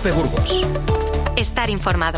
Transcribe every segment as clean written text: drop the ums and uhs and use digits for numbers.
COPE Burgos. Estar informado.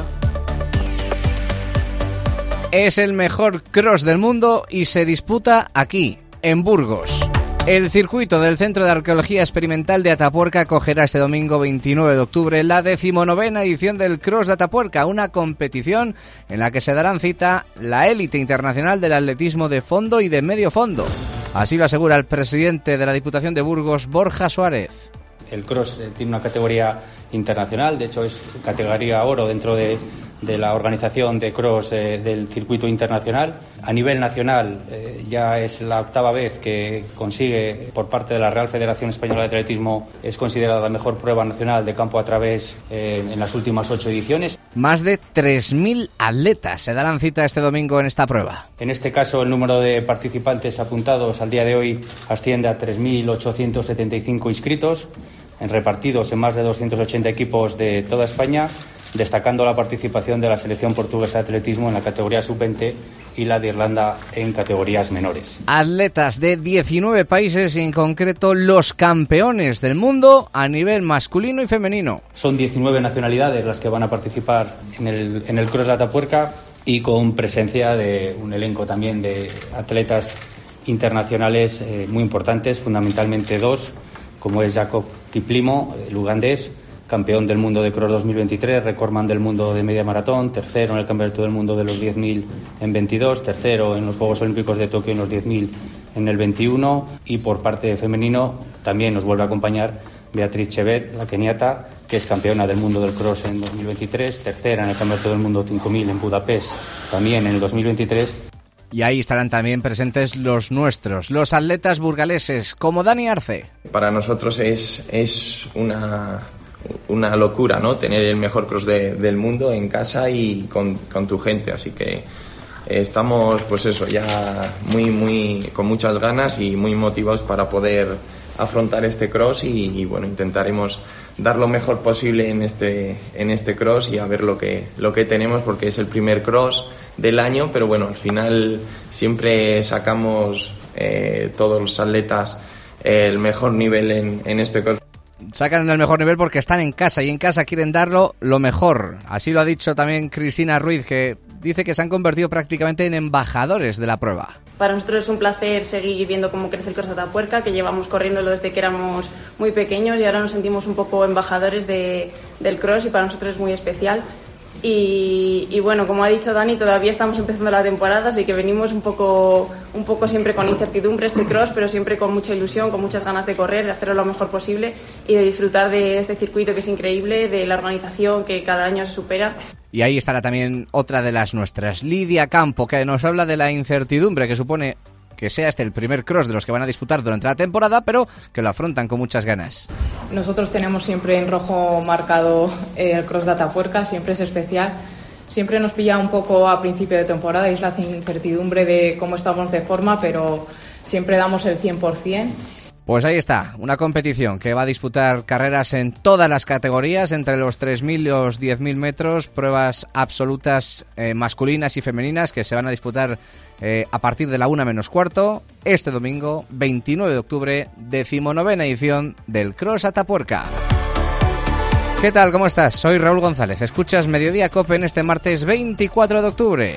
Es el mejor cross del mundo y se disputa aquí, en Burgos. El circuito del Centro de Arqueología Experimental de Atapuerca acogerá este domingo 29 de octubre la 19ª edición del Cross de Atapuerca, una competición en la que se darán cita la élite internacional del atletismo de fondo y de medio fondo. Así lo asegura el presidente de la Diputación de Burgos, Borja Suárez. El cross tiene una categoría internacional, de hecho es categoría oro dentro de la organización de cross del circuito internacional. A nivel nacional ya es la 8ª vez que consigue, por parte de la Real Federación Española de Atletismo, es considerada la mejor prueba nacional de campo a través en las últimas 8 ediciones. Más de 3.000 atletas se darán cita este domingo en esta prueba. En este caso, el número de participantes apuntados al día de hoy asciende a 3.875 inscritos, repartidos en más de 280 equipos de toda España, destacando la participación de la selección portuguesa de atletismo en la categoría sub-20 y la de Irlanda en categorías menores. Atletas de 19 países y en concreto los campeones del mundo a nivel masculino y femenino. Son 19 nacionalidades las que van a participar en el Cross de Atapuerca y con presencia de un elenco también de atletas internacionales muy importantes, fundamentalmente dos, como es Jacob Kiplimo, el ugandés, campeón del mundo de Cross 2023, recordman del mundo de media maratón, tercero en el Campeonato del Mundo de los 10.000 en 22, tercero en los Juegos Olímpicos de Tokio en los 10.000 en el 21, y por parte femenino también nos vuelve a acompañar Beatriz Chebet, la keniata, que es campeona del mundo del cross en 2023, tercera en el Campeonato del Mundo 5.000 en Budapest también en el 2023. Y ahí estarán también presentes los nuestros, los atletas burgaleses, como Dani Arce. Para nosotros es una locura, ¿no? Tener el mejor cross del mundo en casa y con tu gente, así que estamos, pues eso, ya muy con muchas ganas y muy motivados para poder afrontar este cross y bueno, intentaremos dar lo mejor posible en este cross y a ver lo que tenemos, porque es el primer cross del año, pero bueno, al final siempre sacamos todos los atletas el mejor nivel en este cross. Sacan el mejor nivel porque están en casa y en casa quieren darlo lo mejor. Así lo ha dicho también Cristina Ruiz, que dice que se han convertido prácticamente en embajadores de la prueba. Para nosotros es un placer seguir viendo cómo crece el Cross de Atapuerca, que llevamos corriéndolo desde que éramos muy pequeños y ahora nos sentimos un poco embajadores del cross y para nosotros es muy especial. Y bueno, como ha dicho Dani, todavía estamos empezando la temporada, así que venimos un poco siempre con incertidumbre este cross, pero siempre con mucha ilusión, con muchas ganas de correr, de hacerlo lo mejor posible y de disfrutar de este circuito que es increíble, de la organización que cada año se supera. Y ahí estará también otra de las nuestras, Lidia Campo, que nos habla de la incertidumbre que supone que sea este el primer cross de los que van a disputar durante la temporada, pero que lo afrontan con muchas ganas. Nosotros tenemos siempre en rojo marcado el Cross de Atapuerca, siempre es especial. Siempre nos pilla un poco a principio de temporada y es la incertidumbre de cómo estamos de forma, pero siempre damos el 100%. Pues ahí está, una competición que va a disputar carreras en todas las categorías, entre los 3.000 y los 10.000 metros, pruebas absolutas masculinas y femeninas que se van a disputar a partir de la 1:15, este domingo, 29 de octubre, 19ª edición del Cross Atapuerca. ¿Qué tal? ¿Cómo estás? Soy Raúl González. Escuchas Mediodía COPE en este martes 24 de octubre.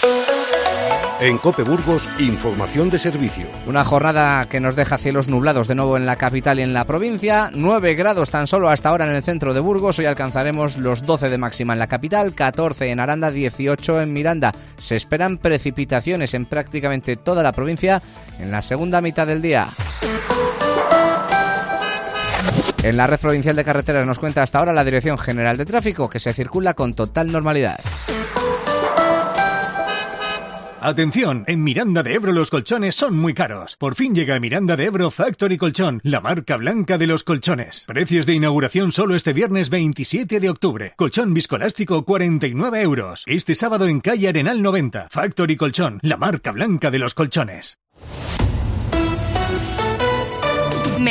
En COPE Burgos, información de servicio. Una jornada que nos deja cielos nublados de nuevo en la capital y en la provincia. 9 grados tan solo hasta ahora en el centro de Burgos. Hoy alcanzaremos los 12 de máxima en la capital, 14 en Aranda, 18 en Miranda. Se esperan precipitaciones en prácticamente toda la provincia en la segunda mitad del día. En la red provincial de carreteras nos cuenta hasta ahora la Dirección General de Tráfico que se circula con total normalidad. Atención, en Miranda de Ebro los colchones son muy caros. Por fin llega a Miranda de Ebro Factory Colchón, la marca blanca de los colchones. Precios de inauguración solo este viernes 27 de octubre. Colchón viscoelástico 49 euros. Este sábado en calle Arenal 90. Factory Colchón, la marca blanca de los colchones.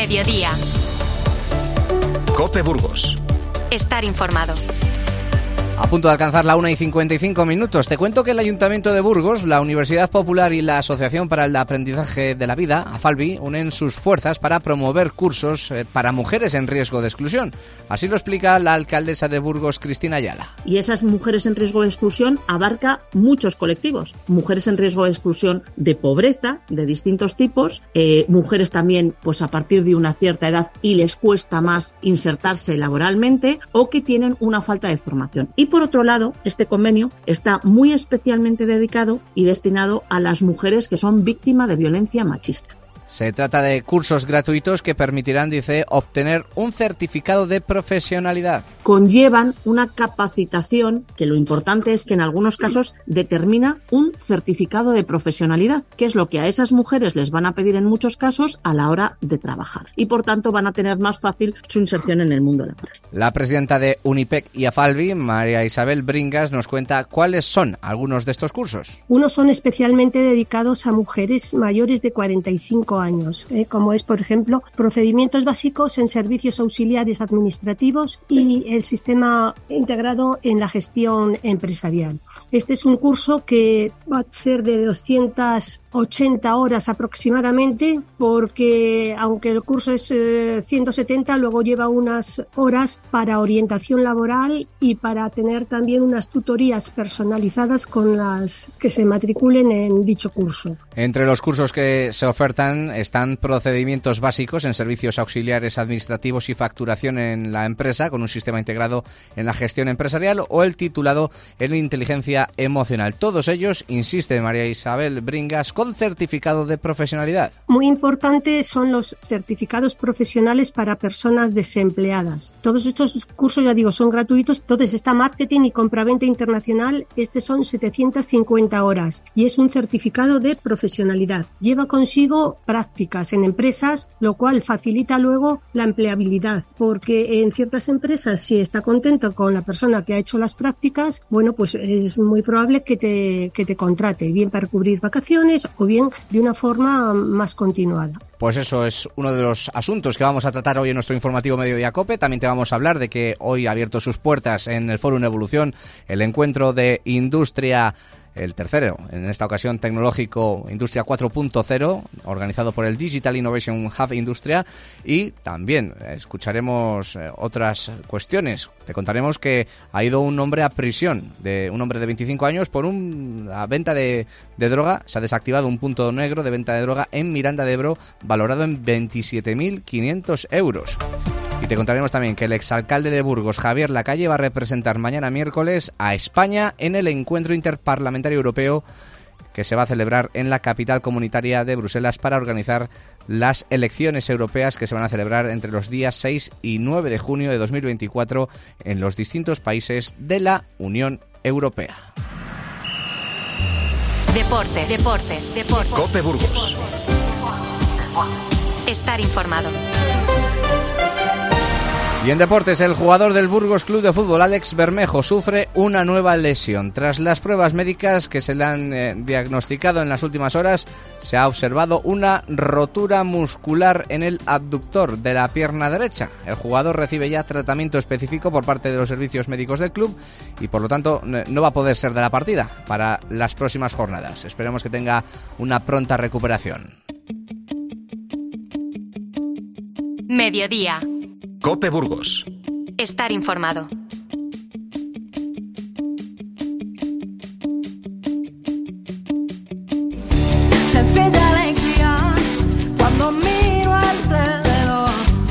Mediodía. COPE Burgos. Estar informado. A punto de alcanzar la 1:55. Te cuento que el Ayuntamiento de Burgos, la Universidad Popular y la Asociación para el Aprendizaje de la Vida, AFALBI, unen sus fuerzas para promover cursos para mujeres en riesgo de exclusión. Así lo explica la alcaldesa de Burgos, Cristina Ayala. Y esas mujeres en riesgo de exclusión abarca muchos colectivos. Mujeres en riesgo de exclusión de pobreza, de distintos tipos. Mujeres también, pues a partir de una cierta edad y les cuesta más insertarse laboralmente o que tienen una falta de formación. Y por otro lado, este convenio está muy especialmente dedicado y destinado a las mujeres que son víctimas de violencia machista. Se trata de cursos gratuitos que permitirán, dice, obtener un certificado de profesionalidad. Conllevan una capacitación que lo importante es que en algunos casos determina un certificado de profesionalidad, que es lo que a esas mujeres les van a pedir en muchos casos a la hora de trabajar. Y por tanto van a tener más fácil su inserción en el mundo laboral. La presidenta de Unipec y AFALBI, María Isabel Bringas, nos cuenta cuáles son algunos de estos cursos. Unos son especialmente dedicados a mujeres mayores de 45 años, como es, por ejemplo, procedimientos básicos en servicios auxiliares administrativos y el sistema integrado en la gestión empresarial. Este es un curso que va a ser de 280 horas aproximadamente, porque aunque el curso es 170, luego lleva unas horas para orientación laboral y para tener también unas tutorías personalizadas con las que se matriculen en dicho curso. Entre los cursos que se ofertan están procedimientos básicos en servicios auxiliares administrativos y facturación en la empresa con un sistema integrado en la gestión empresarial o el titulado en inteligencia emocional. Todos ellos, insiste María Isabel Bringas, con certificado de profesionalidad. Muy importante son los certificados profesionales para personas desempleadas. Todos estos cursos, ya digo, son gratuitos. Entonces está marketing y compraventa internacional. Son 750 horas y es un certificado de profesionalidad. Lleva consigo prácticas en empresas, lo cual facilita luego la empleabilidad, porque en ciertas empresas, si está contento con la persona que ha hecho las prácticas, bueno, pues es muy probable que te contrate, bien para cubrir vacaciones o bien de una forma más continuada. Pues eso es uno de los asuntos que vamos a tratar hoy en nuestro informativo Mediodía COPE. También te vamos a hablar de que hoy ha abierto sus puertas en el Fórum Evolución el encuentro de industria, el tercero, en esta ocasión tecnológico, Industria 4.0, organizado por el Digital Innovation Hub Industria, y también escucharemos otras cuestiones. Te contaremos que ha ido un hombre a prisión, un hombre de 25 años, por una venta de droga. Se ha desactivado un punto negro de venta de droga en Miranda de Ebro, valorado en 27.500 euros. Y te contaremos también que el exalcalde de Burgos, Javier Lacalle, va a representar mañana miércoles a España en el Encuentro Interparlamentario Europeo que se va a celebrar en la capital comunitaria de Bruselas para organizar las elecciones europeas que se van a celebrar entre los días 6 y 9 de junio de 2024 en los distintos países de la Unión Europea. Deportes. COPE Burgos. Estar informado. Y en deportes, el jugador del Burgos Club de Fútbol, Alex Bermejo, sufre una nueva lesión. Tras las pruebas médicas que se le han diagnosticado en las últimas horas, se ha observado una rotura muscular en el abductor de la pierna derecha. El jugador recibe ya tratamiento específico por parte de los servicios médicos del club y por lo tanto no va a poder ser de la partida para las próximas jornadas. Esperemos que tenga una pronta recuperación. Mediodía. COPE Burgos. Estar informado. Sencilla alegría cuando miro alrededor.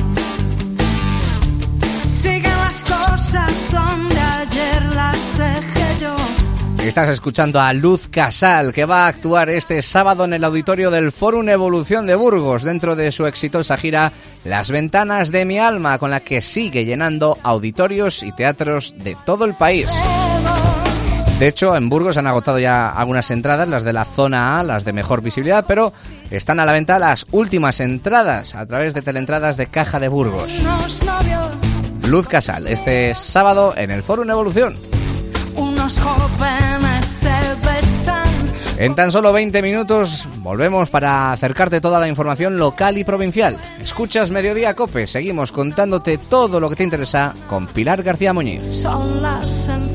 Siguen las cosas donde ayer las dejé yo. Estás escuchando a Luz Casal, que va a actuar este sábado en el auditorio del Fórum Evolución de Burgos, dentro de su exitosa gira Las Ventanas de mi Alma, con la que sigue llenando auditorios y teatros de todo el país. De hecho, en Burgos han agotado ya algunas entradas, las de la zona A, las de mejor visibilidad, pero están a la venta las últimas entradas a través de teleentradas de Caja de Burgos. Luz Casal, este sábado en el Fórum Evolución. Unos jóvenes se besan. En tan solo 20 minutos volvemos para acercarte toda la información local y provincial. Escuchas Mediodía COPE, seguimos contándote todo lo que te interesa con Pilar García Muñiz. Son las